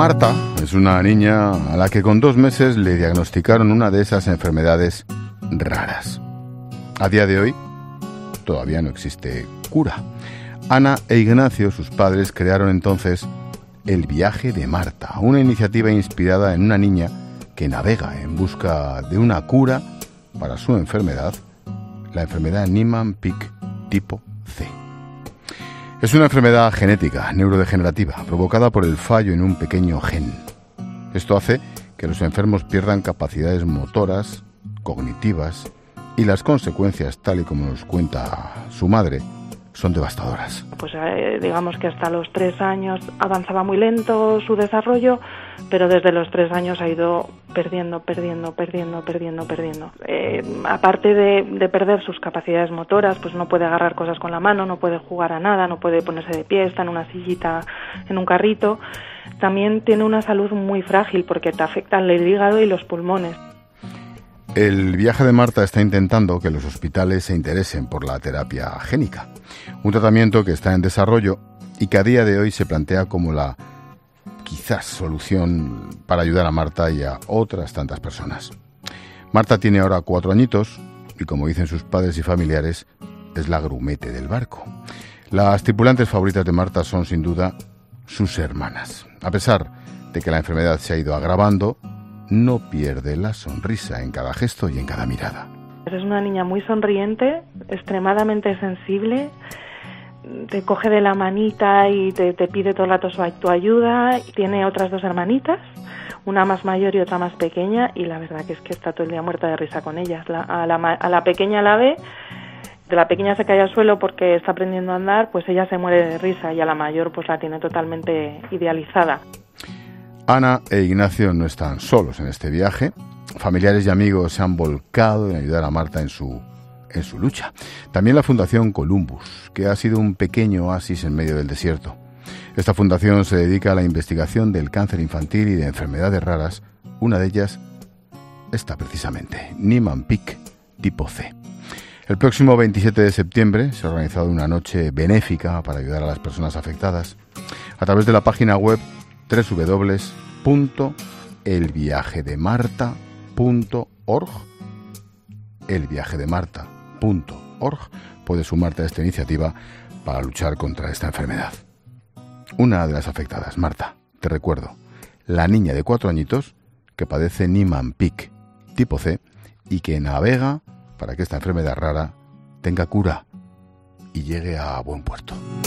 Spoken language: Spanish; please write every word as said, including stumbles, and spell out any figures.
Marta es una niña a la que con dos meses le diagnosticaron una de esas enfermedades raras. A día de hoy todavía no existe cura. Ana e Ignacio, sus padres, crearon entonces El Viaje de Marta, una iniciativa inspirada en una niña que navega en busca de una cura para su enfermedad, la enfermedad Niemann-Pick tipo C. Es una enfermedad genética, neurodegenerativa, provocada por el fallo en un pequeño gen. Esto hace que los enfermos pierdan capacidades motoras, cognitivas, y las consecuencias, tal y como nos cuenta su madre, son devastadoras. Pues eh, digamos que hasta los tres años avanzaba muy lento su desarrollo, pero desde los tres años ha ido perdiendo, perdiendo, perdiendo, perdiendo, perdiendo. Eh, aparte de, de perder sus capacidades motoras, pues no puede agarrar cosas con la mano, no puede jugar a nada, no puede ponerse de pie, está en una sillita, en un carrito. También tiene una salud muy frágil porque te afectan el hígado y los pulmones. El Viaje de Marta está intentando que los hospitales se interesen por la terapia génica, un tratamiento que está en desarrollo y que a día de hoy se plantea como la quizás solución para ayudar a Marta y a otras tantas personas. Marta tiene ahora cuatro añitos y, como dicen sus padres y familiares, es la grumete del barco. Las tripulantes favoritas de Marta son sin duda sus hermanas. A pesar de que la enfermedad se ha ido agravando, no pierde la sonrisa en cada gesto y en cada mirada. Es una niña muy sonriente, extremadamente sensible, te coge de la manita y te, te pide todo el rato su, tu ayuda. Tiene otras dos hermanitas, una más mayor y otra más pequeña, y la verdad que es que está todo el día muerta de risa con ellas. La, a, la, a la pequeña la ve, de la pequeña se cae al suelo porque está aprendiendo a andar, pues ella se muere de risa, y a la mayor pues la tiene totalmente idealizada. Ana e Ignacio no están solos en este viaje. Familiares y amigos se han volcado en ayudar a Marta en su, en su lucha. También la Fundación Columbus, que ha sido un pequeño oasis en medio del desierto. Esta fundación se dedica a la investigación del cáncer infantil y de enfermedades raras, una de ellas, esta precisamente, Niemann-Pick tipo C. El próximo veintisiete de septiembre se ha organizado una noche benéfica para ayudar a las personas afectadas a través de la página web doble u doble u doble u punto el viaje de marta punto org. el viaje de marta punto org. Puedes sumarte a esta iniciativa para luchar contra esta enfermedad. Una de las afectadas, Marta, te recuerdo, la niña de cuatro añitos que padece Niemann-Pick tipo C y que navega para que esta enfermedad rara tenga cura y llegue a buen puerto.